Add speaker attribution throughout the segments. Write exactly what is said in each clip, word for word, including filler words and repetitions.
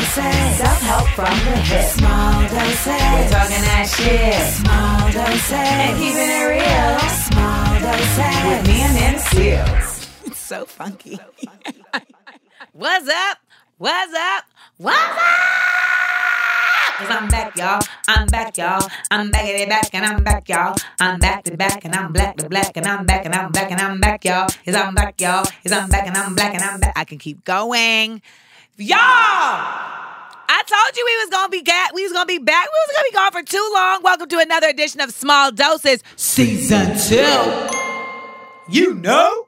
Speaker 1: doses. Self-help from the hip. Small doses. We're talking that shit. Small doses. And keeping it real. Small doses. With me and them Seals.
Speaker 2: It's so funky. What's up? What's up? What's up? Cause I'm back, y'all. I'm back, y'all. I'm back at it back and I'm back, y'all. I'm back to back and I'm black to black and I'm back and I'm back and I'm back, y'all. Cause I'm back, y'all. Cause I'm back and I'm black and I'm back. I can keep going. Y'all! I told you we was gonna be ga- we was gonna be back. We was gonna be gone for too long. Welcome to another edition of Small Doses Season two. You know?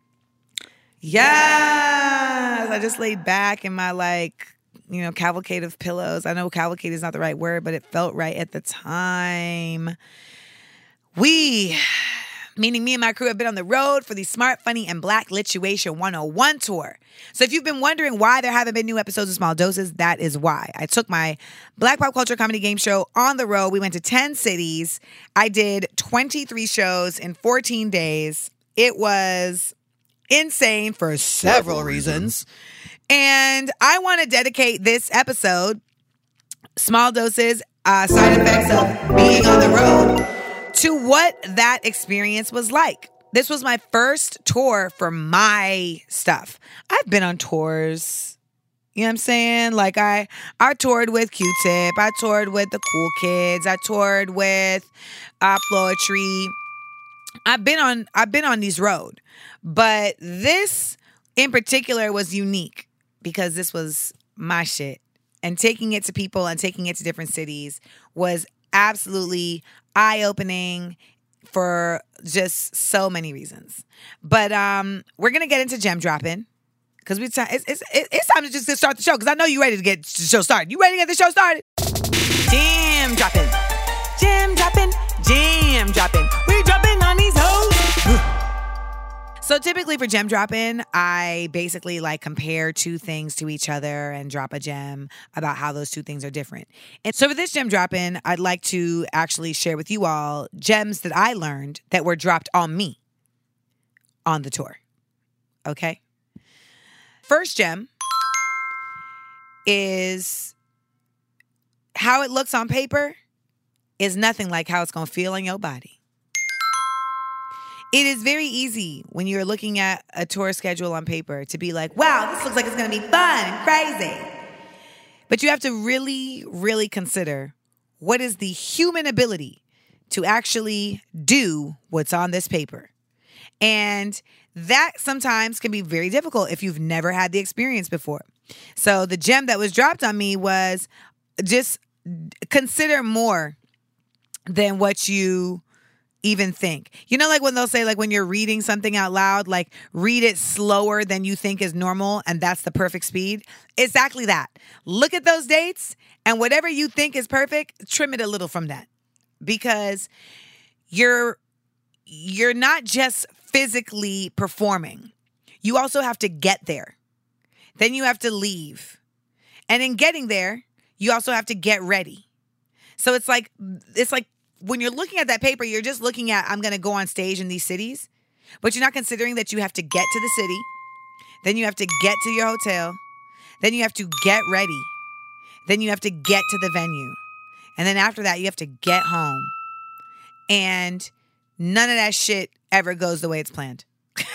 Speaker 2: Yes. I just laid back in my like you know, cavalcade of pillows. I know cavalcade is not the right word, but it felt right at the time. We, meaning me and my crew, have been on the road for the Smart, Funny, and Black Lituation one oh one tour. So if you've been wondering why there haven't been new episodes of Small Doses, that is why. I took my Black Pop Culture Comedy Game Show on the road. We went to ten cities. I did twenty-three shows in fourteen days. It was insane for several reasons. And I want to dedicate this episode, Small Doses, uh, Side Effects of Being on the Road, to what that experience was like. This was my first tour for my stuff. I've been on tours, you know what I'm saying? Like I, I toured with Q-Tip, I toured with the Cool Kids, I toured with uh, Floetry. I've been on, I've been on these road, but this in particular was unique. Because this was my shit. And taking it to people and taking it to different cities was absolutely eye-opening for just so many reasons. But um, we're going to get into gem dropping. Because we t- it's, it's, it's time to just start the show. Because I know you're ready to get the show started. You ready to get the show started? Gem dropping. Gem dropping. Gem dropping. We dropping on these hoes. So typically for gem dropping, I basically like compare two things to each other and drop a gem about how those two things are different. And so for this gem dropping, I'd like to actually share with you all gems that I learned that were dropped on me on the tour. Okay? First gem is how it looks on paper is nothing like how it's going to feel in your body. It is very easy when you're looking at a tour schedule on paper to be like, wow, this looks like it's going to be fun and crazy. But you have to really, really consider what is the human ability to actually do what's on this paper. And that sometimes can be very difficult if you've never had the experience before. So the gem that was dropped on me was just consider more than what you even think. You know, like when they'll say, like when you're reading something out loud, like read it slower than you think is normal, and that's the perfect speed. Exactly that. Look at those dates, and whatever you think is perfect, trim it a little from that. Because you're you're not just physically performing. You also have to get there. Then you have to leave. And in getting there, you also have to get ready. So it's like it's like when you're looking at that paper, you're just looking at, I'm going to go on stage in these cities, but you're not considering that you have to get to the city. Then you have to get to your hotel. Then you have to get ready. Then you have to get to the venue. And then after that, you have to get home. And none of that shit ever goes the way it's planned.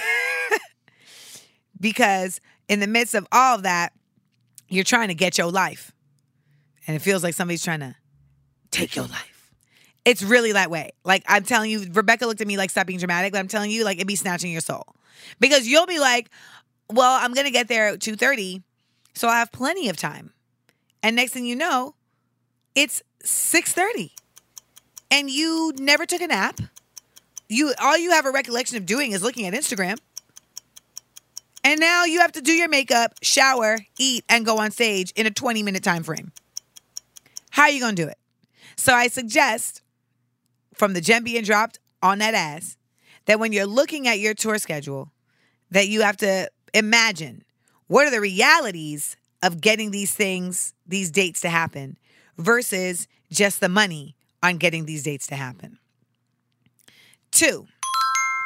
Speaker 2: Because in the midst of all of that, you're trying to get your life. And it feels like somebody's trying to take your life. It's really that way. Like, I'm telling you, Rebecca looked at me like, stop being dramatic, but I'm telling you, like, it'd be snatching your soul. Because you'll be like, well, I'm going to get there at two thirty, so I have plenty of time. And next thing you know, it's six thirty. And you never took a nap. You all you have a recollection of doing is looking at Instagram. And now you have to do your makeup, shower, eat, and go on stage in a twenty-minute time frame. How are you going to do it? So I suggest, from the gem being dropped on that ass, that when you're looking at your tour schedule, that you have to imagine what are the realities of getting these things, these dates to happen, versus just the money on getting these dates to happen. Two,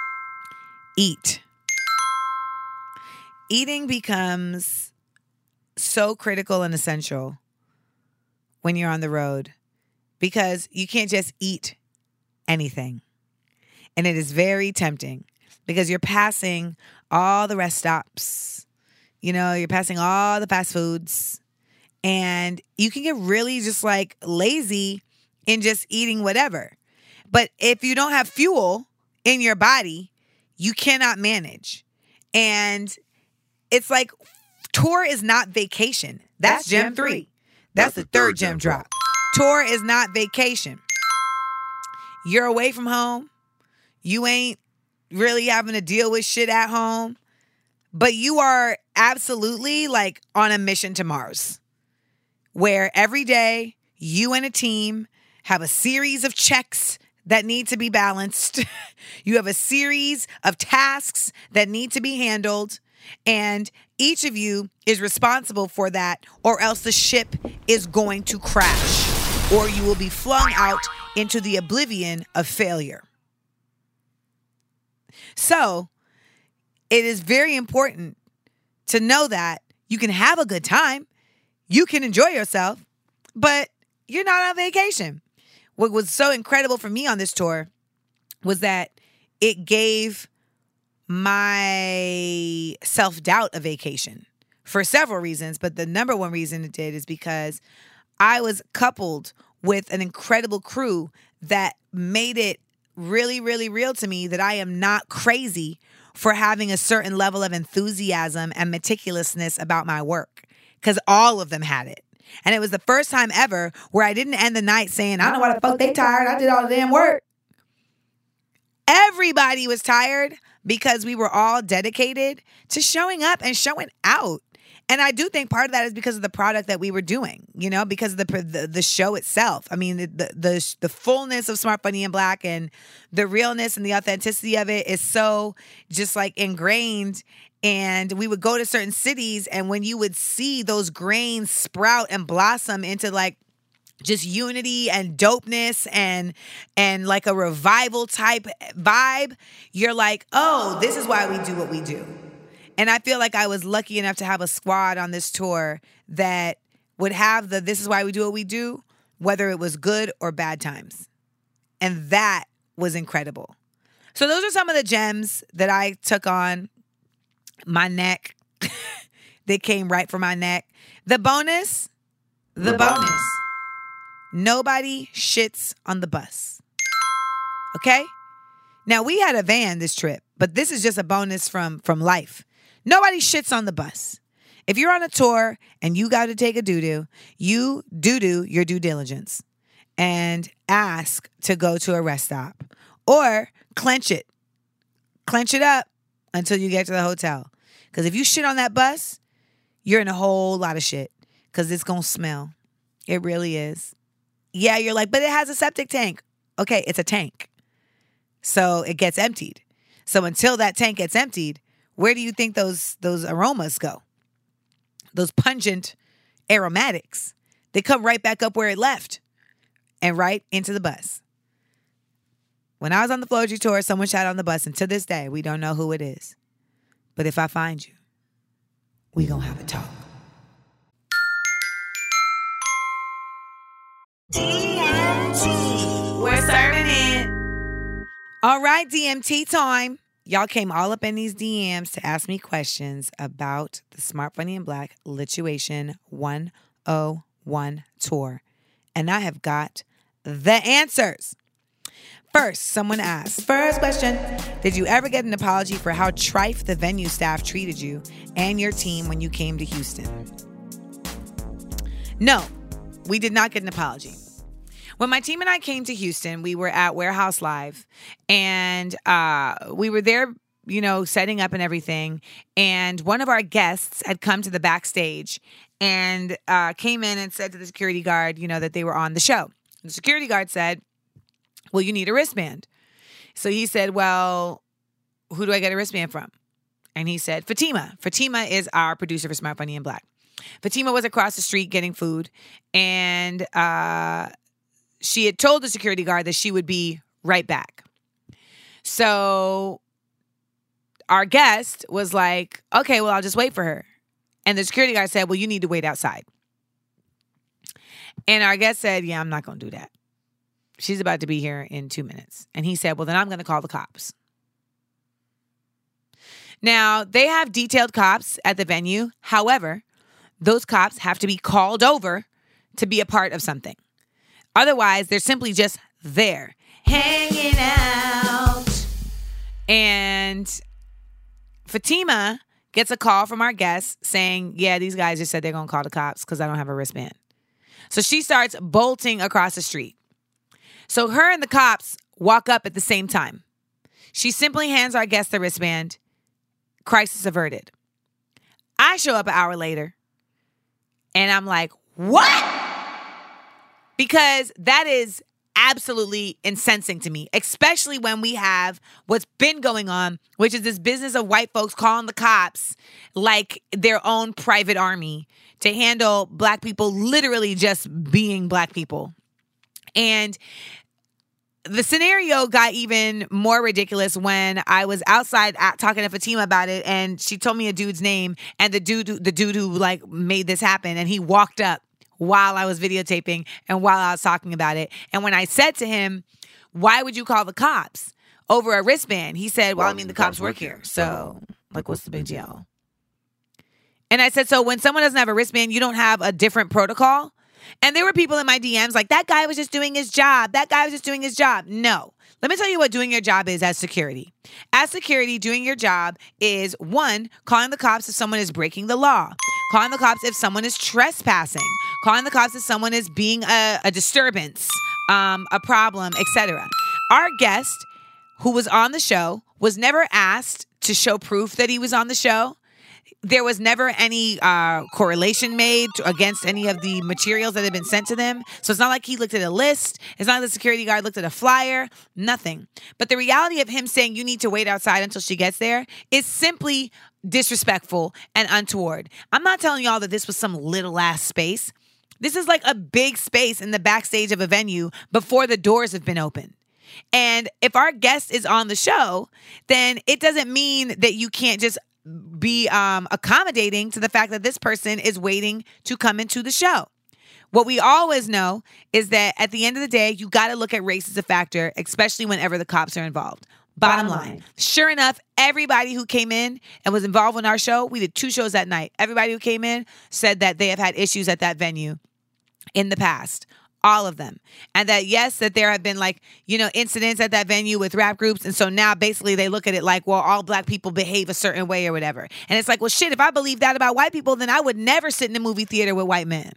Speaker 2: eat. Eating becomes so critical and essential when you're on the road because you can't just eat anything. And it is very tempting because you're passing all the rest stops. You know, you're passing all the fast foods. And you can get really just like lazy in just eating whatever. But if you don't have fuel in your body, you cannot manage. And it's like tour is not vacation. That's, That's gem three. three. That's, That's the third gem drop. Tour is not vacation. You're away from home. You ain't really having to deal with shit at home. But you are absolutely like on a mission to Mars. Where every day you and a team have a series of checks that need to be balanced. You have a series of tasks that need to be handled. And each of you is responsible for that, or else the ship is going to crash, or you will be flung out into the oblivion of failure. So it is very important to know that you can have a good time. You can enjoy yourself, but you're not on vacation. What was so incredible for me on this tour was that it gave my self-doubt a vacation for several reasons. But the number one reason it did is because I was coupled with an incredible crew that made it really, really real to me that I am not crazy for having a certain level of enthusiasm and meticulousness about my work, because all of them had it. And it was the first time ever where I didn't end the night saying, I don't know why the fuck they tired. I did all the damn work. Everybody was tired because we were all dedicated to showing up and showing out. And I do think part of that is because of the product that we were doing, you know, because of the the, the show itself. I mean, the, the the the fullness of Smart, Funny, and Black and the realness and the authenticity of it is so just like ingrained. And we would go to certain cities, and when you would see those grains sprout and blossom into like just unity and dopeness and and like a revival type vibe, you're like, oh, this is why we do what we do. And I feel like I was lucky enough to have a squad on this tour that would have the this is why we do what we do, whether it was good or bad times. And that was incredible. So those are some of the gems that I took on. My neck. They came right for my neck. The bonus, the, the bonus. bonus. Nobody shits on the bus. Okay? Now, we had a van this trip, but this is just a bonus from, from life. Nobody shits on the bus. If you're on a tour and you got to take a doo-doo, you doo-doo your due diligence and ask to go to a rest stop or clench it. Clench it up until you get to the hotel. Because if you shit on that bus, you're in a whole lot of shit because it's going to smell. It really is. Yeah, you're like, but it has a septic tank. Okay, it's a tank. So it gets emptied. So until that tank gets emptied, where do you think those those aromas go? Those pungent aromatics. They come right back up where it left and right into the bus. When I was on the Floji tour, someone shot on the bus, and to this day, we don't know who it is. But if I find you, we gonna have a talk. D M T. We're serving it. All right, D M T time. Y'all came all up in these D Ms to ask me questions about the Smart, Funny, and Black Lituation one oh one tour. And I have got the answers. First, someone asked, first question, did you ever get an apology for how trife the venue staff treated you and your team when you came to Houston? No, we did not get an apology. When my team and I came to Houston, we were at Warehouse Live, and uh, we were there, you know, setting up and everything. And one of our guests had come to the backstage and uh, came in and said to the security guard, you know, that they were on the show. The security guard said, well, you need a wristband. So he said, well, who do I get a wristband from? And he said, Fatima. Fatima is our producer for Smart, Funny, and Black. Fatima was across the street getting food, and uh, she had told the security guard that she would be right back. So our guest was like, okay, well, I'll just wait for her. And the security guard said, well, you need to wait outside. And our guest said, yeah, I'm not going to do that. She's about to be here in two minutes. And he said, well, then I'm going to call the cops. Now, they have detailed cops at the venue. However, those cops have to be called over to be a part of something. Otherwise, they're simply just there, hanging out. And Fatima gets a call from our guest saying, yeah, these guys just said they're going to call the cops because I don't have a wristband. So she starts bolting across the street. So her and the cops walk up at the same time. She simply hands our guest the wristband. Crisis averted. I show up an hour later and I'm like, what? Because that is absolutely incensing to me, especially when we have what's been going on, which is this business of white folks calling the cops like their own private army to handle black people literally just being black people. And the scenario got even more ridiculous when I was outside at, talking to Fatima about it, and she told me a dude's name, and the dude, the dude who like made this happen, and he walked up while I was videotaping and while I was talking about it. And when I said to him, "Why would you call the cops over a wristband?" He said, "Well, I mean, the cops work here, so like, what's the big deal?" And I said, "So when someone doesn't have a wristband, you don't have a different protocol?" And there were people in my D Ms like, that guy was just doing his job. That guy was just doing his job. No. Let me tell you what doing your job is as security. As security, doing your job is, one, calling the cops if someone is breaking the law. Calling the cops if someone is trespassing. Calling the cops if someone is being a, a disturbance, um, a problem, et cetera. Our guest, who was on the show, was never asked to show proof that he was on the show. There was never any uh, correlation made to, against any of the materials that had been sent to them. So it's not like he looked at a list. It's not like the security guard looked at a flyer. Nothing. But the reality of him saying you need to wait outside until she gets there is simply disrespectful and untoward. I'm not telling y'all that this was some little ass space. This is like a big space in the backstage of a venue before the doors have been opened. And if our guest is on the show, then it doesn't mean that you can't just be um, accommodating to the fact that this person is waiting to come into the show. What we always know is that at the end of the day, you got to look at race as a factor, especially whenever the cops are involved. Bottom, Bottom line. line. Sure enough, everybody who came in and was involved in our show, we did two shows that night. Everybody who came in said that they have had issues at that venue in the past. All of them. And that, yes, that there have been like, you know, incidents at that venue with rap groups. And so now basically they look at it like, well, all black people behave a certain way or whatever. And it's like, well, shit, if I believe that about white people, then I would never sit in a movie theater with white men.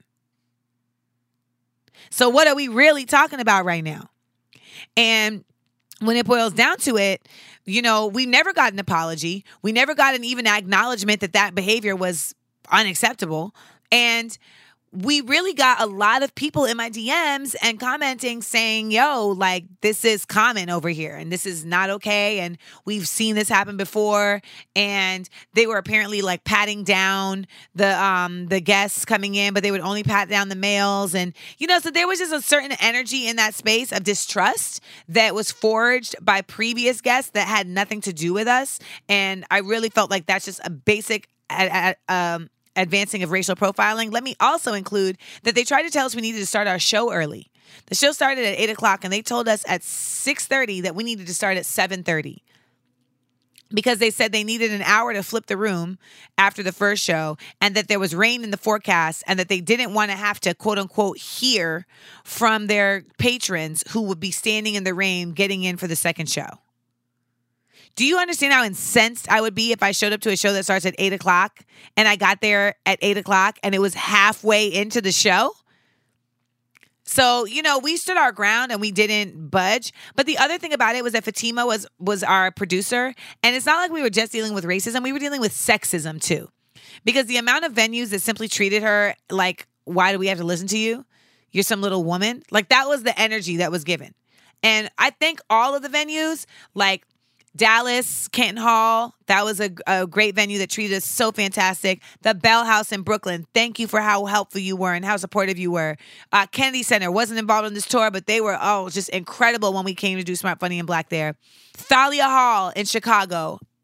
Speaker 2: So what are we really talking about right now? And when it boils down to it, you know, we never got an apology. We never got an even acknowledgement that that behavior was unacceptable. And we really got a lot of people in my D Ms and commenting saying, yo, like, this is common over here and this is not okay. And we've seen this happen before. And they were apparently like patting down the um the guests coming in, but they would only pat down the males. And, you know, so there was just a certain energy in that space of distrust that was forged by previous guests that had nothing to do with us. And I really felt like that's just a basic uh, um advancing of racial profiling. Let me also include that they tried to tell us we needed to start our show early. The show started at eight o'clock and they told us at six thirty that we needed to start at seven thirty because they said they needed an hour to flip the room after the first show and that there was rain in the forecast and that they didn't want to have to, quote unquote, hear from their patrons who would be standing in the rain getting in for the second show. Do you understand how incensed I would be if I showed up to a show that starts at eight o'clock and I got there at eight o'clock and it was halfway into the show? So, you know, we stood our ground and we didn't budge. But the other thing about it was that Fatima was was our producer. And it's not like we were just dealing with racism. We were dealing with sexism, too. Because the amount of venues that simply treated her like, why do we have to listen to you? You're some little woman. Like, that was the energy that was given. And I think all of the venues, like Dallas, Canton Hall, that was a, a great venue that treated us so fantastic. The Bell House in Brooklyn, thank you for how helpful you were and how supportive you were. Uh, Kennedy Center wasn't involved in this tour, but they were, oh, just incredible when we came to do Smart, Funny, and Black there. Thalia Hall in Chicago,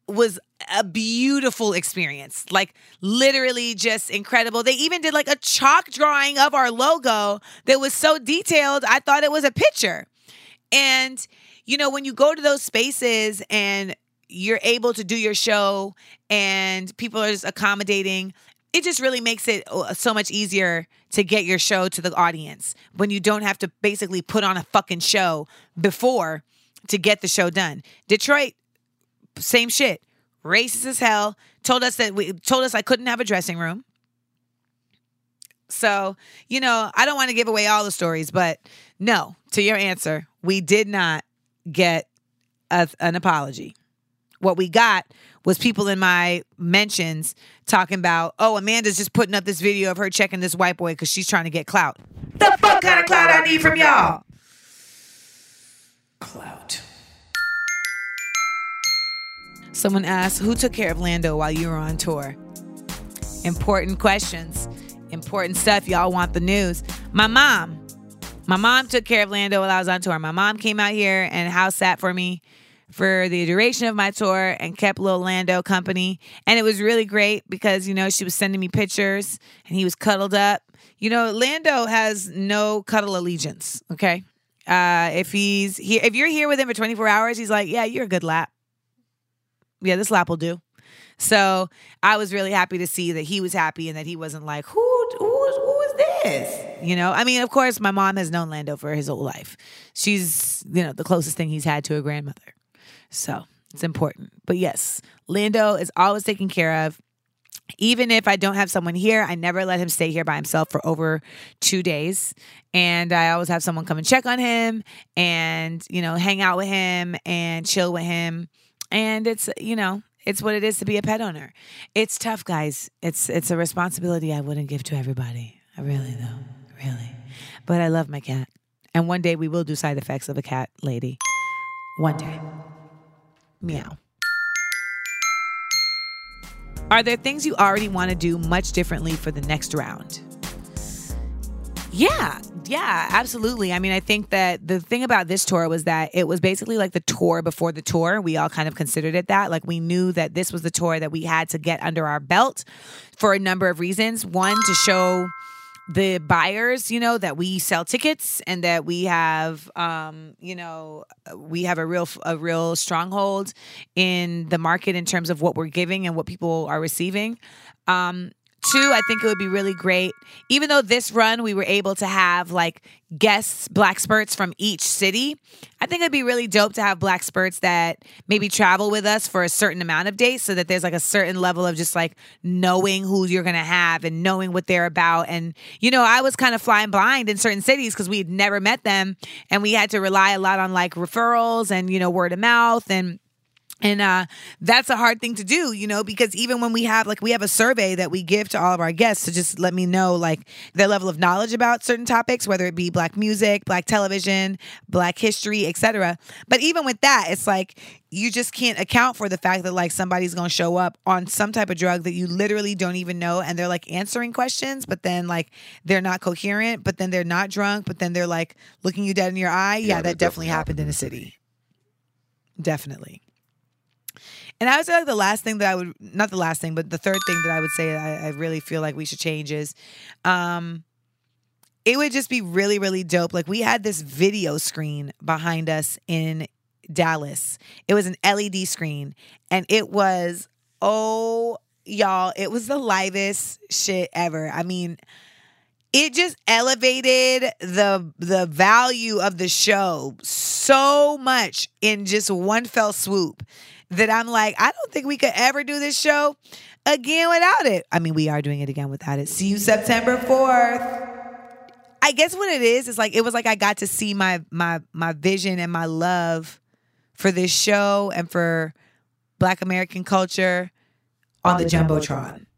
Speaker 2: was a beautiful experience. Like literally just incredible. They even did like a chalk drawing of our logo that was so detailed. I thought it was a picture. And, you know, when you go to those spaces and you're able to do your show and people are just accommodating, it just really makes it so much easier to get your show to the audience when you don't have to basically put on a fucking show before to get the show done. Detroit, same shit. Racist as hell. Told us that we told us I couldn't have a dressing room. So, you know, I don't want to give away all the stories, but no, to your answer, we did not get a, an apology. What we got was people in my mentions talking about, oh, Amanda's just putting up this video of her checking this white boy because she's trying to get clout. The fuck kind of clout I need from y'all? Clout. Someone asked, who took care of Lando while you were on tour? Important questions. Important stuff. Y'all want the news. My mom. My mom took care of Lando while I was on tour. My mom came out here and house sat for me for the duration of my tour and kept little Lando company. And it was really great because, you know, she was sending me pictures and he was cuddled up. You know, Lando has no cuddle allegiance, okay? Uh, if he's here, if you're here with him for twenty-four hours, he's like, yeah, you're a good lap. Yeah, this lap will do. So I was really happy to see that he was happy and that he wasn't like, who, who, is, who is this? You know, I mean, of course, my mom has known Lando for his whole life. She's, you know, the closest thing he's had to a grandmother. So it's important. But yes, Lando is always taken care of. Even if I don't have someone here, I never let him stay here by himself for over two days. And I always have someone come and check on him and, you know, hang out with him and chill with him. And it's, you know, it's what it is to be a pet owner. It's tough, guys. It's it's a responsibility I wouldn't give to everybody. I really, though. Really. But I love my cat. And one day we will do side effects of a cat lady. One day. Meow. Are there things you already want to do much differently for the next round? Yeah, yeah, absolutely. I mean, I think that the thing about this tour was that it was basically like the tour before the tour. We all kind of considered it that. Like we knew that this was the tour that we had to get under our belt for a number of reasons. One, to show the buyers, you know, that we sell tickets and that we have, um, you know, we have a real, a real stronghold in the market in terms of what we're giving and what people are receiving. Um, Two, I think it would be really great, even though this run we were able to have like guests, black spurts from each city. I think it'd be really dope to have black spurts that maybe travel with us for a certain amount of days so that there's like a certain level of just like knowing who you're going to have and knowing what they're about. And, you know, I was kind of flying blind in certain cities because we had never met them and we had to rely a lot on like referrals and, you know, word of mouth and And uh, that's a hard thing to do, you know, because even when we have, like, we have a survey that we give to all of our guests to just let me know, like, their level of knowledge about certain topics, whether it be black music, black television, black history, et cetera. But even with that, it's like, you just can't account for the fact that, like, somebody's going to show up on some type of drug that you literally don't even know. And they're, like, answering questions, but then, like, they're not coherent, but then they're not drunk, but then they're, like, looking you dead in your eye. Yeah, yeah that, that definitely happened in a city. Definitely. And I would say like the last thing that I would, not the last thing, but the third thing that I would say I, I really feel like we should change is um, it would just be really, really dope. Like we had this video screen behind us in Dallas. It was an L E D screen and it was, oh, y'all, it was the livest shit ever. I mean, it just elevated the the value of the show so much in just one fell swoop that I'm like, I don't think we could ever do this show again without it. I mean, we are doing it again without it. See you September fourth. I guess what it is is like it was like I got to see my my my vision and my love for this show and for Black American culture on, on the, the Jumbotron. Jumbotron.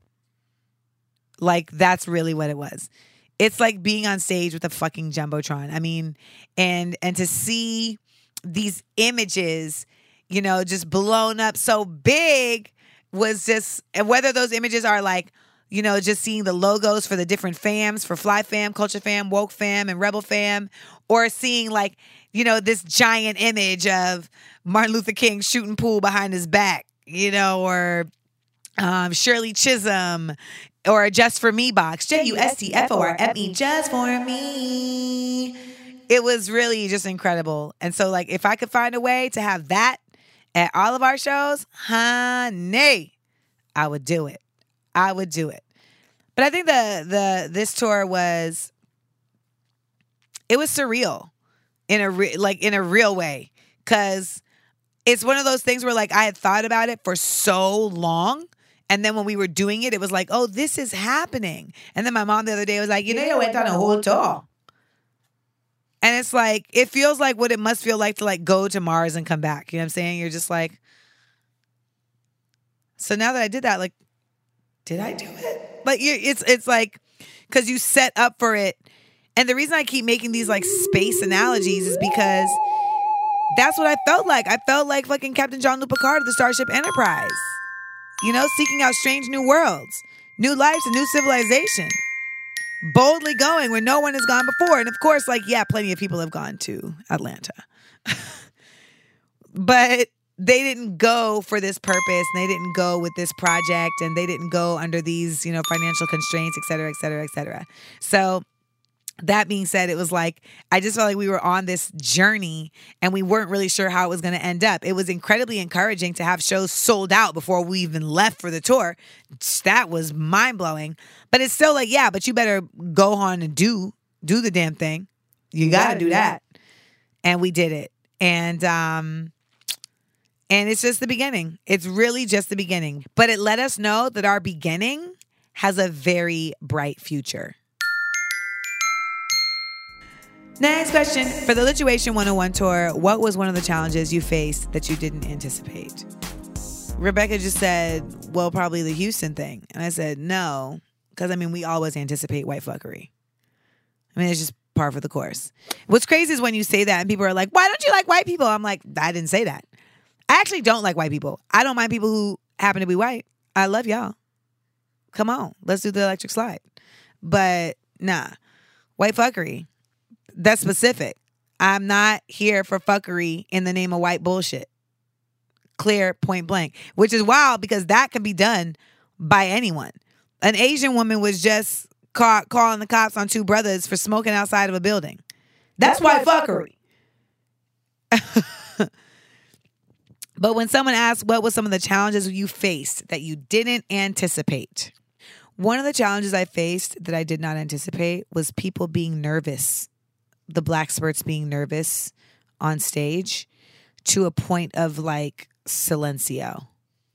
Speaker 2: Like that's really what it was. It's like being on stage with a fucking Jumbotron. I mean, and and to see these images, you know, just blown up so big was just, and whether those images are like, you know, just seeing the logos for the different fams, for Fly Fam, Culture Fam, Woke Fam, and Rebel Fam, or seeing like, you know, this giant image of Martin Luther King shooting pool behind his back you know, or um, Shirley Chisholm, or a Just For Me box, J U S T F O R M E, Just For Me. It was really just incredible. And so, like, if I could find a way to have that at all of our shows, honey, I would do it. I would do it. But I think the the this tour was, it was surreal in a re- like in a real way, because it's one of those things where, like, I had thought about it for so long, and then when we were doing it, it was like, oh, this is happening. And then my mom the other day was like, you know, you went on a whole tour. And it's like, it feels like what it must feel like to, like, go to Mars and come back. You know what I'm saying? You're just like, so now that I did that, like, did I do it? Like, you, it's it's like, because you set up for it. And the reason I keep making these, like, space analogies is because that's what I felt like. I felt like fucking Captain Jean-Luc Picard of the Starship Enterprise. You know, seeking out strange new worlds, new lives, and new civilization. Boldly going where no one has gone before. And of course, like, yeah, plenty of people have gone to Atlanta. But they didn't go for this purpose, and they didn't go with this project, and they didn't go under these, you know, financial constraints, et cetera, et cetera, et cetera. So that being said, it was like, I just felt like we were on this journey and we weren't really sure how it was going to end up. It was incredibly encouraging to have shows sold out before we even left for the tour. That was mind blowing, but it's still like, yeah, but you better go on and do, do the damn thing. You got to do that. And we did it. And, um, and it's just the beginning. It's really just the beginning, but it let us know that our beginning has a very bright future. Next question. For the Lituation one oh one tour, what was one of the challenges you faced that you didn't anticipate? Rebecca just said, well, probably the Houston thing. And I said, no, because, I mean, we always anticipate white fuckery. I mean, it's just par for the course. What's crazy is when you say that and people are like, why don't you like white people? I'm like, I didn't say that. I actually don't like white people. I don't mind people who happen to be white. I love y'all. Come on, let's do the electric slide. But nah, white fuckery. That's specific. I'm not here for fuckery in the name of white bullshit. Clear, point blank. Which is wild because that can be done by anyone. An Asian woman was just caught calling the cops on two brothers for smoking outside of a building. That's, That's white fuckery. fuckery. But when someone asks what were some of the challenges you faced that you didn't anticipate, one of the challenges I faced that I did not anticipate was people being nervous. The Black Spurts being nervous on stage to a point of, like, silencio.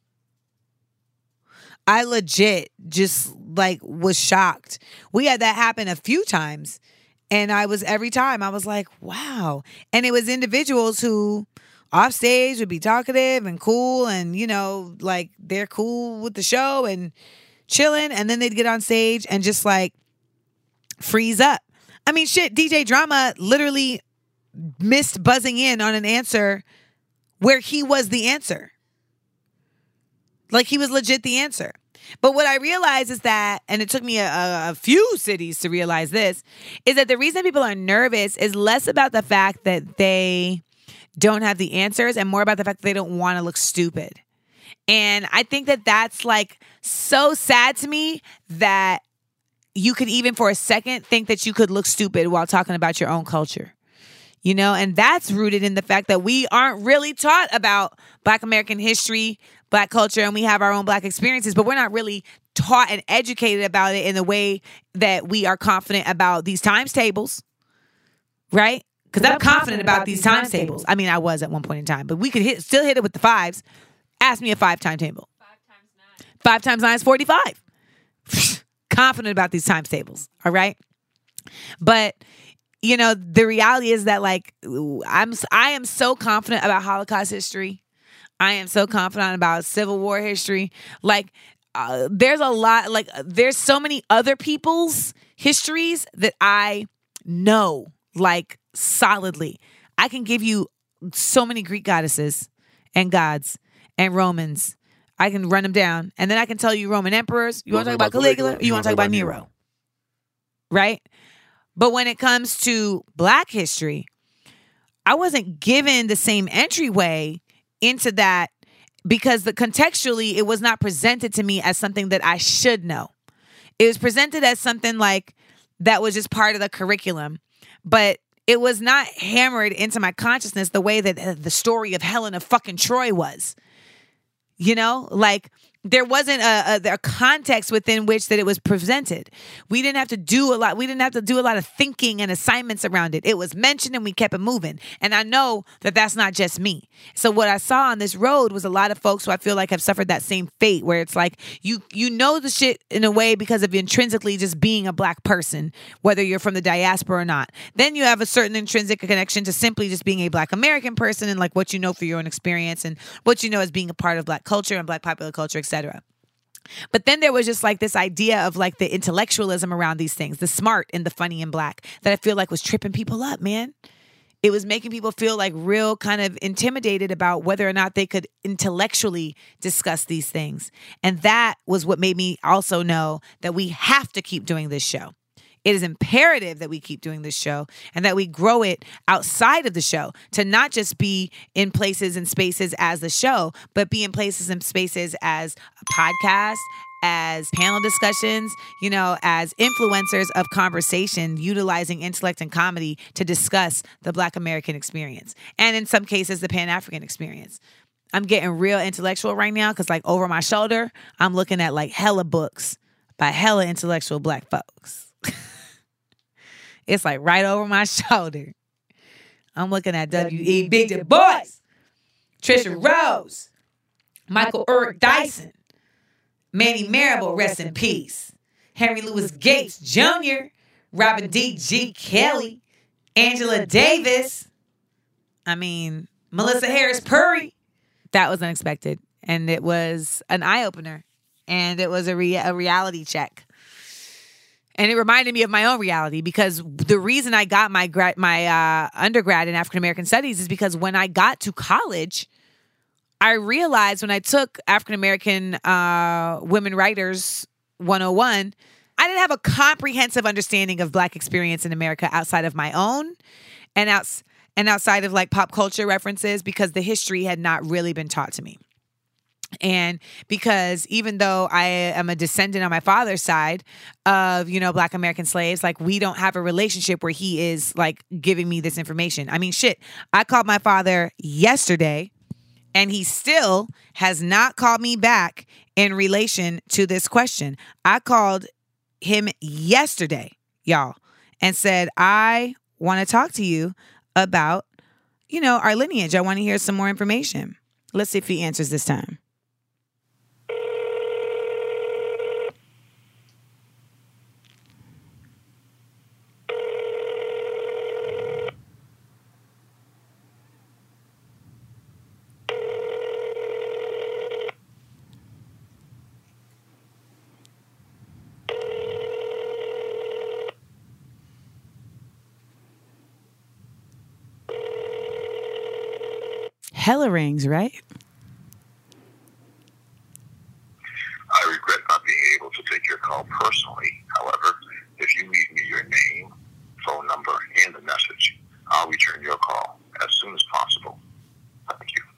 Speaker 2: I legit just, like, was shocked. We had that happen a few times, and I was, every time I was like, wow. And it was individuals who off stage would be talkative and cool, and, you know, like, they're cool with the show and chilling, and then they'd get on stage and just, like, freeze up. I mean, shit, D J Drama literally missed buzzing in on an answer where he was the answer. Like, he was legit the answer. But what I realized is that, and it took me a, a few cities to realize this, is that the reason people are nervous is less about the fact that they don't have the answers and more about the fact that they don't want to look stupid. And I think that that's, like, so sad to me that you could even for a second think that you could look stupid while talking about your own culture, you know? And that's rooted in the fact that we aren't really taught about Black American history, Black culture, and we have our own Black experiences, but we're not really taught and educated about it in the way that we are confident about these times tables, right? Because I'm confident about these times tables. I mean, I was at one point in time, but we could hit, still hit it with the fives. Ask me a five timetable. Five times nine. Five times nine is forty-five. Confident about these times tables, all right? But, you know, the reality is that, like, I'm I am so confident about Holocaust history. I am so confident about Civil War history. Like, uh, there's a lot, like, there's so many other people's histories that I know, like, solidly. I can give you so many Greek goddesses and gods and Romans. I can run them down. And then I can tell you Roman emperors. You want to talk about Caligula? Or you want to talk about Nero? Right? But when it comes to Black history, I wasn't given the same entryway into that because the contextually, it was not presented to me as something that I should know. It was presented as something like that was just part of the curriculum, but it was not hammered into my consciousness the way that the story of Helen of fucking Troy was. You know, like there wasn't a, a, a context within which that it was presented. We didn't have to do a lot. We didn't have to do a lot of thinking and assignments around it. It was mentioned and we kept it moving. And I know that that's not just me. So what I saw on this road was a lot of folks who I feel like have suffered that same fate, where it's like you you know the shit in a way because of intrinsically just being a black person, whether you're from the diaspora or not. Then you have a certain intrinsic connection to simply just being a black American person and like what you know for your own experience and what you know as being a part of black culture and black popular culture, et cetera. But then there was just like this idea of like the intellectualism around these things, the smart and the funny and black, that I feel like was tripping people up, man. It was making people feel like real kind of intimidated about whether or not they could intellectually discuss these things. And that was what made me also know that we have to keep doing this show. It is imperative that we keep doing this show and that we grow it outside of the show to not just be in places and spaces as the show, but be in places and spaces as a podcast, as panel discussions, you know, as influencers of conversation, utilizing intellect and comedy to discuss the Black American experience. And in some cases, the Pan-African experience. I'm getting real intellectual right now because like over my shoulder, I'm looking at like hella books by hella intellectual Black folks. It's like right over my shoulder. I'm looking at W E B Du Bois, Trisha Rose, Michael Ulrich Dyson, Manny Marable, rest in peace, Henry Louis Gates Junior, Robin D. G. Kelly, Angela Davis. I mean, Melissa Harris Purry. That was unexpected. And it was an eye-opener. And it was a, rea- a reality check. And it reminded me of my own reality because the reason I got my gra- my uh, undergrad in African American Studies is because when I got to college, I realized when I took African American uh, Women Writers one oh one, I didn't have a comprehensive understanding of Black experience in America outside of my own and outs- and outside of like pop culture references because the history had not really been taught to me. And because even though I am a descendant on my father's side of, you know, Black American slaves, like we don't have a relationship where he is like giving me this information. I mean, shit, I called my father yesterday and he still has not called me back in relation to this question. I called him yesterday, y'all, and said, I want to talk to you about, you know, our lineage. I want to hear some more information. Let's see if he answers this time. Hella rings, right?
Speaker 3: I regret not being able to take your call personally. However, if you leave me your name, phone number, and a message, I'll return your call as soon as possible. Thank you.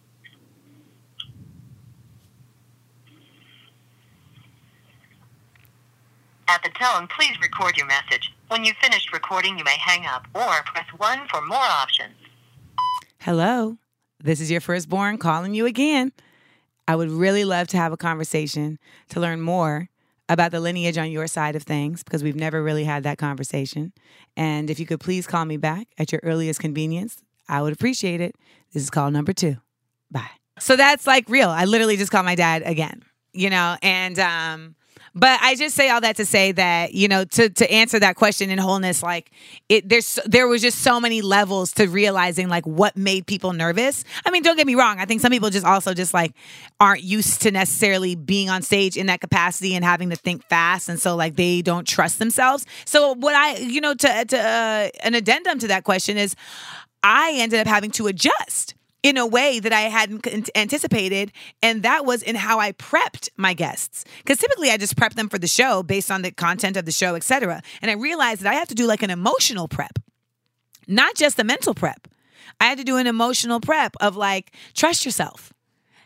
Speaker 4: At the tone, please record your message. When you've finished recording, you may hang up or press one for more options.
Speaker 2: Hello. This is your firstborn calling you again. I would really love to have a conversation to learn more about the lineage on your side of things because we've never really had that conversation. And if you could please call me back at your earliest convenience, I would appreciate it. This is call number two. Bye. So that's like real. I literally just called my dad again, you know, and, um, but I just say all that to say that, you know, to, to answer that question in wholeness, like it, there's, there was just so many levels to realizing like what made people nervous. I mean, don't get me wrong. I think some people just also just like aren't used to necessarily being on stage in that capacity and having to think fast. And so like they don't trust themselves. So what I, you know, to, to uh, an addendum to that question is I ended up having to adjust in a way that I hadn't anticipated. And that was in how I prepped my guests. Because typically I just prep them for the show based on the content of the show, et cetera. And I realized that I have to do like an emotional prep, not just a mental prep. I had to do an emotional prep of like, trust yourself.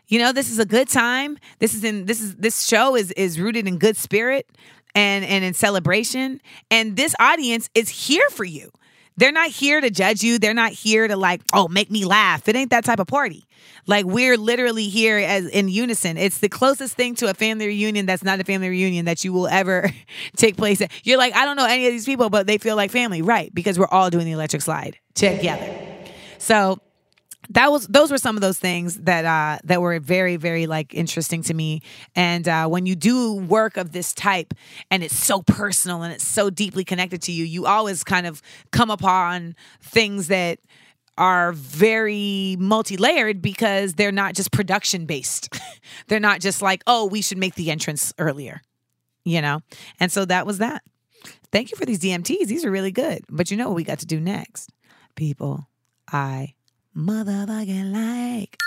Speaker 2: You know, this is a good time. This is in this is this show is is rooted in good spirit and and in celebration. And this audience is here for you. They're not here to judge you. They're not here to like, oh, make me laugh. It ain't that type of party. Like, we're literally here as in unison. It's the closest thing to a family reunion that's not a family reunion that you will ever take place at. You're like, I don't know any of these people, but they feel like family. Right, because we're all doing the electric slide together. So that was those were some of those things that uh, that were very, very like interesting to me. And uh, when you do work of this type and it's so personal and it's so deeply connected to you, you always kind of come upon things that are very multi-layered because they're not just production based. They're not just like, oh, we should make the entrance earlier, you know? And so that was that. Thank you for these D M Ts. These are really good. But you know what we got to do next? People I motherfucking like.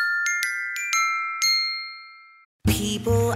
Speaker 1: People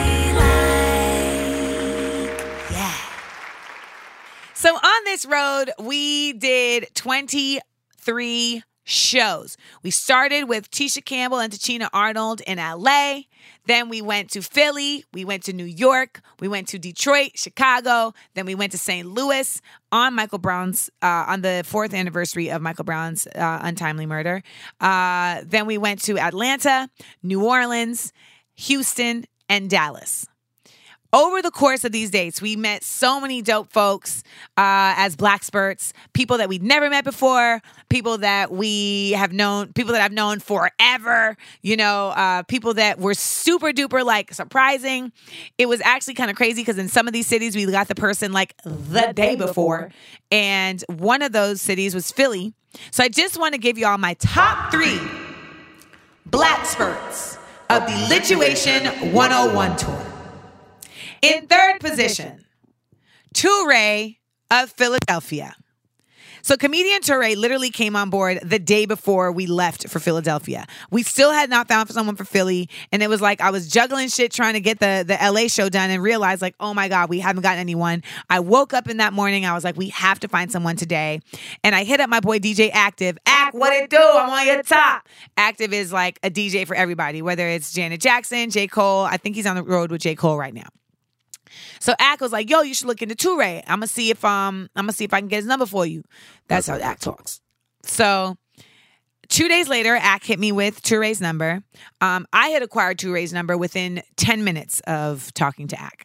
Speaker 1: I like.
Speaker 2: Yeah. So on this road, we did twenty-three shows. We started with Tisha Campbell and Tachina Arnold in L A. Then we went to Philly. We went to New York. We went to Detroit, Chicago. Then we went to Saint Louis on Michael Brown's, uh, on the fourth anniversary of Michael Brown's uh, untimely murder. Uh, then we went to Atlanta, New Orleans, Houston, and Dallas. Over the course of these dates, we met so many dope folks uh, as Black Spurts, people that we'd never met before, people that we have known, people that I've known forever, you know, uh, people that were super duper like surprising. It was actually kind of crazy because in some of these cities, we got the person like the day before. And one of those cities was Philly. So I just want to give y'all my top three Black Spurts of the Lituation one oh one tour. In third position, Toure of Philadelphia. So comedian Toure literally came on board the day before we left for Philadelphia. We still had not found someone for Philly. And it was like I was juggling shit trying to get the, the L A show done and realized like, oh my God, we haven't gotten anyone. I woke up in that morning. I was like, we have to find someone today. And I hit up my boy D J Active. Act, what it do? I'm on your top. Active is like a D J for everybody, whether it's Janet Jackson, J. Cole. I think he's on the road with J. Cole right now. So Ack was like, yo, you should look into Toure. I'm gonna see if um I'm gonna see if I can get his number for you. That's how Ack talks. So two days later, Ack hit me with Toure's number. Um, I had acquired Toure's number within ten minutes of talking to Ack.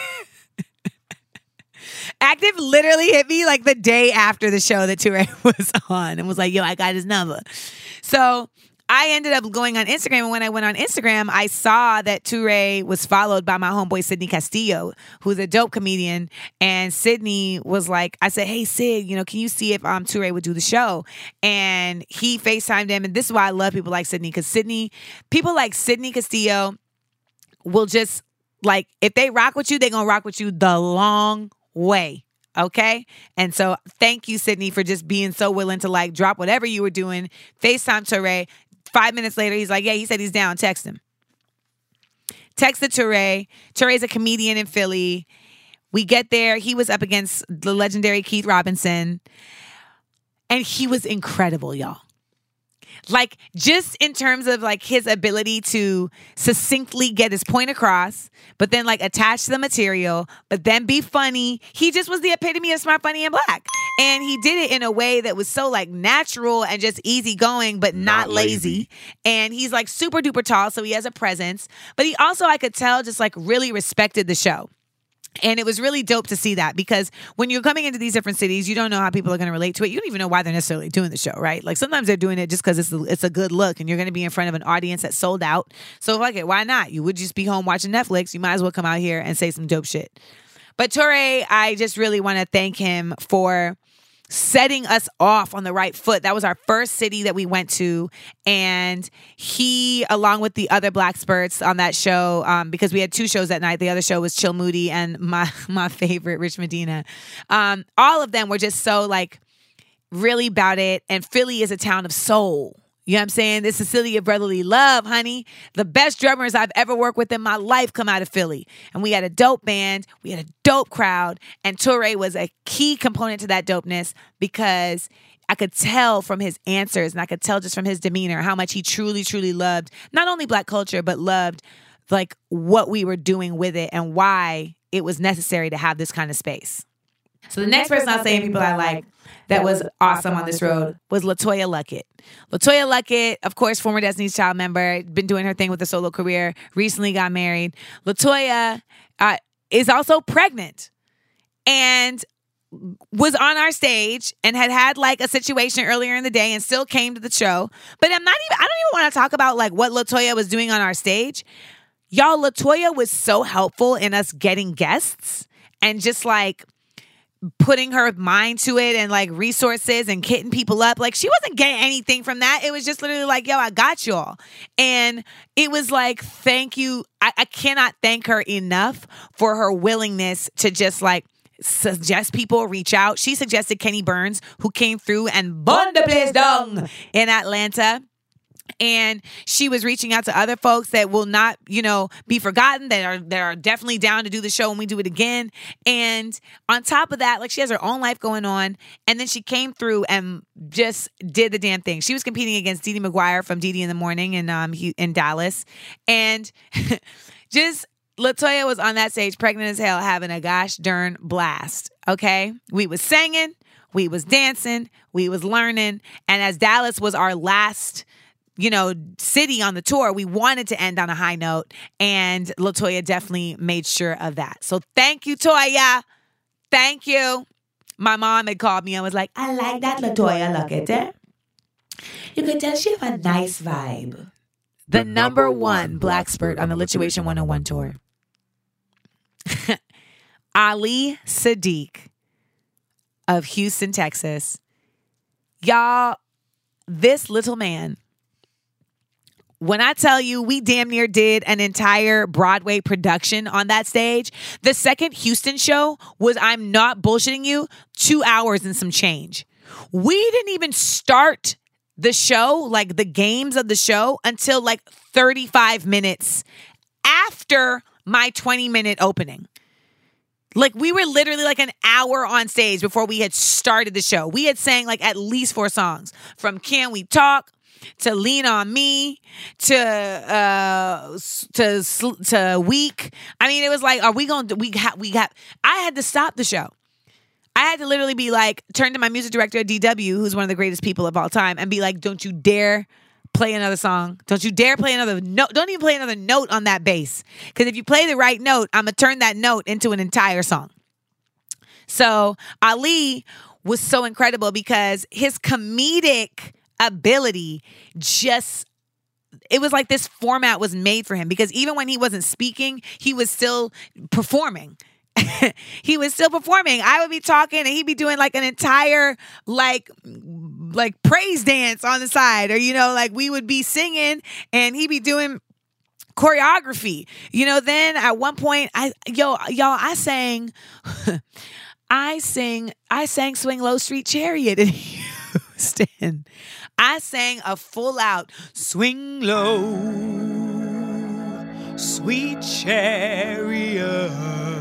Speaker 2: Active literally hit me like the day after the show that Toure was on and was like, yo, I got his number. So I ended up going on Instagram, and when I went on Instagram, I saw that Toure was followed by my homeboy, Sidney Castillo, who's a dope comedian. And Sidney was like, I said, hey, Sid, you know, can you see if um, Toure would do the show? And he FaceTimed him. And this is why I love people like Sidney, because Sidney, people like Sidney Castillo will just, like, if they rock with you, they're going to rock with you the long way. Okay. And so thank you, Sidney, for just being so willing to like drop whatever you were doing. FaceTime Toure. Five minutes later, he's like, yeah, he said he's down. Text him. Texted Toure. Toure's a comedian in Philly. We get there. He was up against the legendary Keith Robinson. And he was incredible, y'all. Like, just in terms of like his ability to succinctly get his point across, but then like attach the material, but then be funny. He just was the epitome of smart, funny, and black. And he did it in a way that was so like natural and just easygoing, but not, not lazy. lazy. And he's like super duper tall, so he has a presence. But he also, I could tell, just like really respected the show. And it was really dope to see that, because when you're coming into these different cities, you don't know how people are going to relate to it. You don't even know why they're necessarily doing the show, right? Like sometimes they're doing it just because it's a, it's a good look and you're going to be in front of an audience that's sold out. So fuck it, why not? You would just be home watching Netflix. You might as well come out here and say some dope shit. But Toure, I just really want to thank him for setting us off on the right foot. That was our first city that we went to. And he, along with the other Black Spurts on that show, um, because we had two shows that night. The other show was Chill Moody and my my favorite, Rich Medina. Um, all of them were just so like really about it. And Philly is a town of soul. You know what I'm saying? This is a city of brotherly love, honey. The best drummers I've ever worked with in my life come out of Philly. And we had a dope band. We had a dope crowd. And Toure was a key component to that dopeness, because I could tell from his answers, and I could tell just from his demeanor how much he truly, truly loved not only Black culture, but loved like what we were doing with it and why it was necessary to have this kind of space. So the next person I'll say in people I like that was awesome on this road was LaToya Luckett. LaToya Luckett, of course, former Destiny's Child member, been doing her thing with a solo career, recently got married. LaToya uh, is also pregnant and was on our stage and had had like a situation earlier in the day and still came to the show. But I'm not even, I don't even want to talk about like what LaToya was doing on our stage. Y'all, LaToya was so helpful in us getting guests and just like putting her mind to it and like resources and hitting people up. Like she wasn't getting anything from that. It was just literally like, yo, I got y'all. And it was like, thank you. I, I cannot thank her enough for her willingness to just like suggest people reach out. She suggested Kenny Burns, who came through and burned the place down in Atlanta. And she was reaching out to other folks that will not, you know, be forgotten, that are that are definitely down to do the show when we do it again. And on top of that, like she has her own life going on. And then she came through and just did the damn thing. She was competing against Dee Dee McGuire from Dee Dee in the Morning in um in Dallas. And just LaToya was on that stage, pregnant as hell, having a gosh darn blast. Okay, we was singing, we was dancing, we was learning, and as Dallas was our last, you know, city on the tour, we wanted to end on a high note, and LaToya definitely made sure of that. So thank you, Toya. Thank you. My mom had called me and was like, I like that LaToya Luckett. Eh? You could tell she have a nice vibe. The, the number, number one Black Spurt on the Lituation one oh one tour. Ali Sadiq of Houston, Texas. Y'all, this little man, when I tell you we damn near did an entire Broadway production on that stage, the second Houston show was, I'm not bullshitting you, two hours and some change. We didn't even start the show, like the games of the show, until like thirty-five minutes after my twenty minute opening. Like we were literally like an hour on stage before we had started the show. We had sang like at least four songs, from Can We Talk to Lean on Me to uh to to Weak. I mean, it was like, are we going to we ha- we have I had to stop the show. I had to literally be like, turn to my music director at D W, who's one of the greatest people of all time, and be like, don't you dare play another song. Don't you dare play another note. Don't even play another note on that bass. Because if you play the right note, I'm going to turn that note into an entire song. So Ali was so incredible because his comedic ability just, it was like this format was made for him, because even when he wasn't speaking, he was still performing. He was still performing. I would be talking and he'd be doing like an entire like like praise dance on the side, or you know, like we would be singing and he'd be doing choreography. You know, then at one point I yo y'all I sang I sang I sang Swing Low Street Chariot in Houston. I sang a full out Swing Low Sweet Chariot,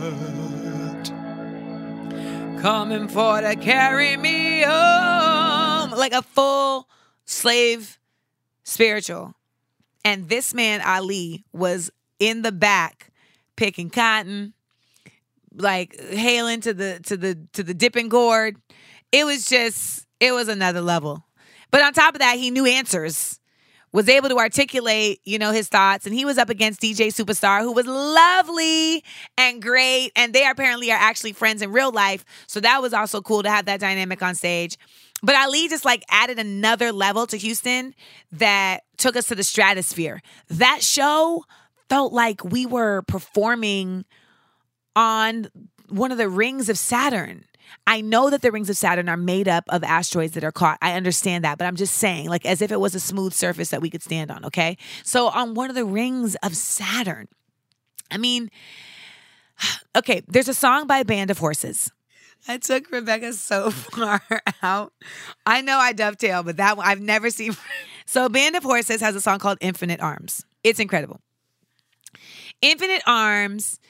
Speaker 2: coming for to carry me home. Like a full slave spiritual. And this man, Ali, was in the back picking cotton, like hailing to the to the to the dipping gourd. It was just, it was another level. But on top of that, he knew answers, was able to articulate, you know, his thoughts. And he was up against D J Superstar, who was lovely and great. And they apparently are actually friends in real life. So that was also cool to have that dynamic on stage. But Ali just like added another level to Houston that took us to the stratosphere. That show felt like we were performing on one of the rings of Saturn. I know that the rings of Saturn are made up of asteroids that are caught. I understand that, but I'm just saying, like, as if it was a smooth surface that we could stand on, okay? So on one of the rings of Saturn, I mean, okay, there's a song by Band of Horses. I took Rebecca so far out. I know I dovetail, but that one I've never seen. So Band of Horses has a song called Infinite Arms. It's incredible. Infinite Arms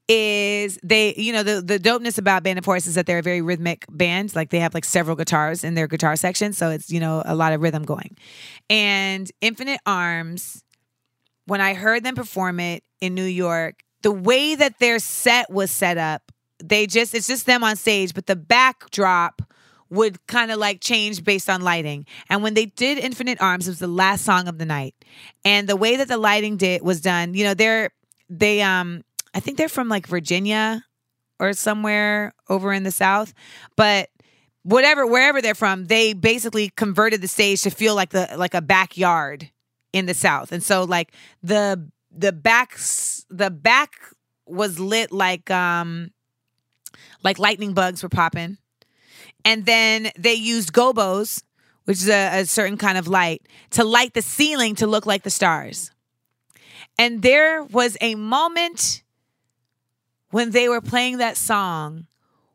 Speaker 2: is they, you know, the, the dopeness about Band of Horse is that they're a very rhythmic band. Like they have like several guitars in their guitar section. So it's, you know, a lot of rhythm going. And Infinite Arms, when I heard them perform it in New York, the way that their set was set up, they just, it's just them on stage, but the backdrop would kind of like change based on lighting. And when they did Infinite Arms, it was the last song of the night. And the way that the lighting did was done, you know, they're, they, um, I think they're from like Virginia or somewhere over in the South, but whatever, wherever they're from, they basically converted the stage to feel like the, like a backyard in the South. And so like the, the backs, the back was lit like, um, like lightning bugs were popping. And then they used gobos, which is a, a certain kind of light, to light the ceiling to look like the stars. And there was a moment when they were playing that song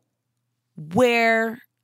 Speaker 2: where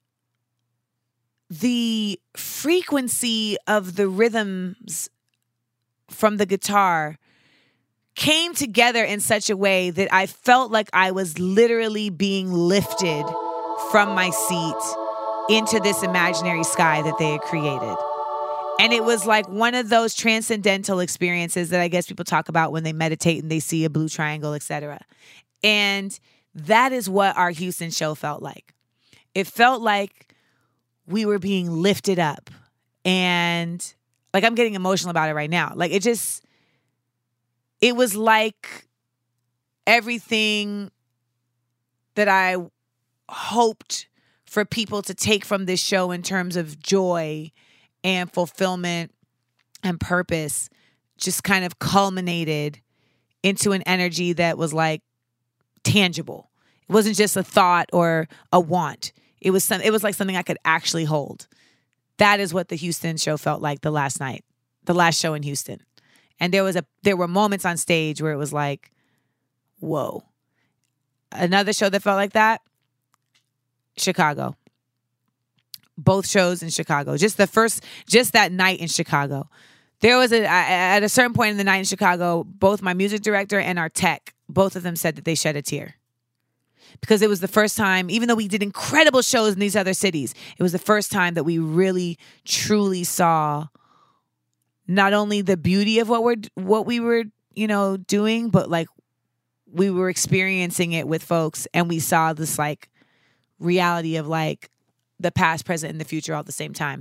Speaker 2: the frequency of the rhythms from the guitar came together in such a way that I felt like I was literally being lifted from my seat into this imaginary sky that they had created. And it was like one of those transcendental experiences that I guess people talk about when they meditate and they see a blue triangle, et cetera. And that is what our Houston show felt like. It felt like we were being lifted up. And like, I'm getting emotional about it right now. Like, it just, it was like everything that I hoped for people to take from this show in terms of joy and fulfillment and purpose just kind of culminated into an energy that was like tangible. It wasn't just a thought or a want. It was some, it was like something I could actually hold. That is what the Houston show felt like the last night, the last show in Houston. And there was a, there were moments on stage where it was like, whoa. Another show that felt like that, Chicago. Both shows in Chicago. Just the first, just that night in Chicago. There was a, at a certain point in the night in Chicago, both my music director and our tech, both of them said that they shed a tear. Because it was the first time, even though we did incredible shows in these other cities, it was the first time that we really, truly saw not only the beauty of what we're, what we were, you know, doing, but like we were experiencing it with folks, and we saw this like reality of like the past, present, and the future all at the same time.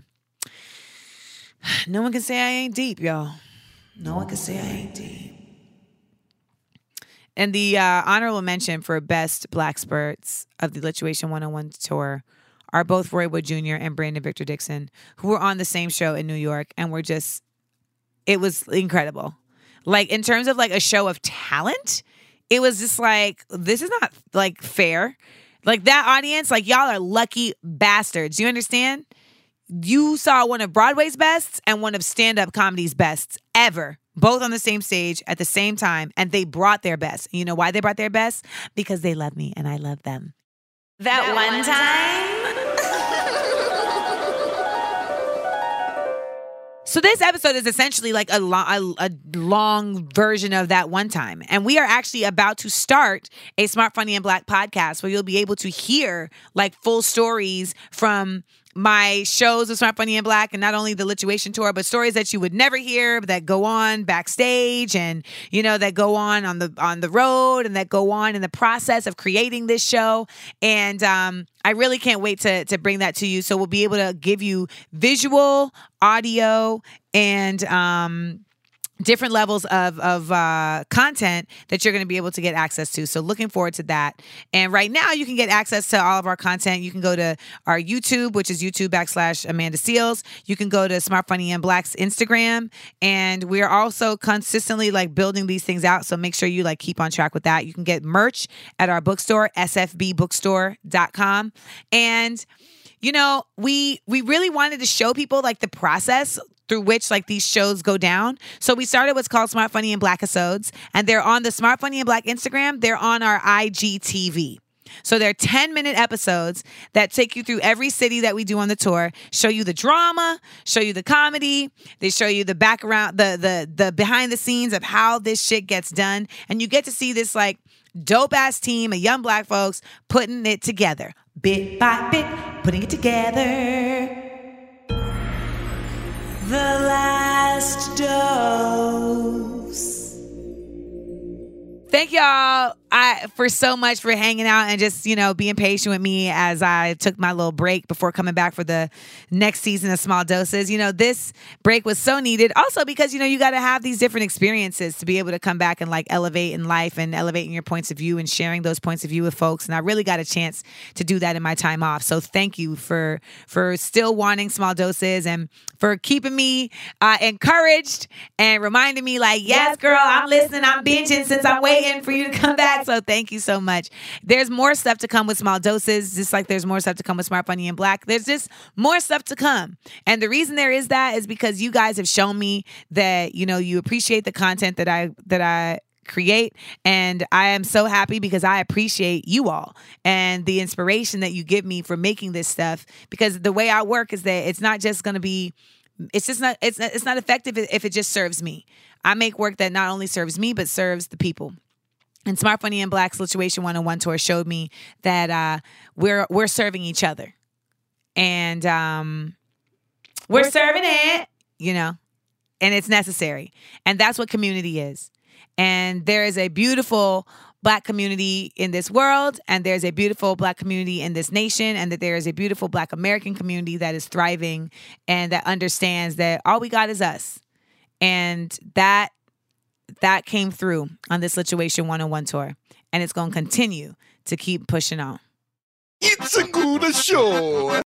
Speaker 2: No one can say I ain't deep, y'all. No one can say I ain't deep. And the uh, honorable mention for Best Black Spurts of the Lituation one oh one tour are both Roy Wood Junior and Brandon Victor Dixon, who were on the same show in New York, and were just, it was incredible. Like, in terms of like a show of talent, it was just like, this is not like fair. Like, that audience, like, y'all are lucky bastards. You understand? You saw one of Broadway's bests and one of stand-up comedy's bests ever, both on the same stage at the same time, and they brought their best. You know why they brought their best? Because they love me and I love them.
Speaker 1: That, that one time.
Speaker 2: So this episode is essentially like a, lo- a, a long version of That One Time. And we are actually about to start a Smart, Funny, and Black podcast where you'll be able to hear like full stories from my shows of Smart, Funny, and Black, and not only the Lituation tour, but stories that you would never hear that go on backstage, and you know, that go on on the on the road, and that go on in the process of creating this show. And um, I really can't wait to to bring that to you. So we'll be able to give you visual, audio, and um, different levels of of uh, content that you're going to be able to get access to. So looking forward to that. And right now you can get access to all of our content. You can go to our YouTube, which is YouTube backslash Amanda Seales. You can go to Smart, Funny, and Black's Instagram. And we are also consistently like building these things out. So make sure you like keep on track with that. You can get merch at our bookstore, s f b bookstore dot com. And you know, we we really wanted to show people like the process through which like these shows go down. So we started what's called Smart, Funny, and Black episodes, and they're on the Smart, Funny, and Black Instagram. They're on our I G T V. So they're ten minute episodes that take you through every city that we do on the tour, show you the drama, show you the comedy. They show you the background, the, the, the behind the scenes of how this shit gets done. And you get to see this like dope ass team of young black folks putting it together. Bit by bit, putting it together. The last dose. Thank y'all I for so much for hanging out and just, you know, being patient with me as I took my little break before coming back for the next season of Small Doses. You know, this break was so needed. Also because, you know, you got to have these different experiences to be able to come back and like elevate in life and elevating your points of view and sharing those points of view with folks. And I really got a chance to do that in my time off. So thank you for for still wanting Small Doses and for keeping me uh, encouraged and reminding me like, yes, girl, I'm listening. I'm binging since I'm waiting for you to come back. So thank you so much. There's more stuff to come with Small Doses, just like there's more stuff to come with Smart, Funny, and Black. There's just more stuff to come. And the reason there is that is because you guys have shown me that, you know, you appreciate the content that I that I create. And I am so happy because I appreciate you all and the inspiration that you give me for making this stuff. Because the way I work is that it's not just going to be, it's just not, it's, it's not effective if it just serves me. I make work that not only serves me, but serves the people. And Smart, Funny, and Black Situation one oh one Tour showed me that uh, we're we're serving each other. And um, we're, we're serving it, you know, and it's necessary. And that's what community is. And there is a beautiful Black community in this world, and there's a beautiful Black community in this nation, and that there is a beautiful Black American community that is thriving and that understands that all we got is us. And that That came through on this Situation one oh one Tour. And it's going to continue to keep pushing on.
Speaker 5: It's a good show.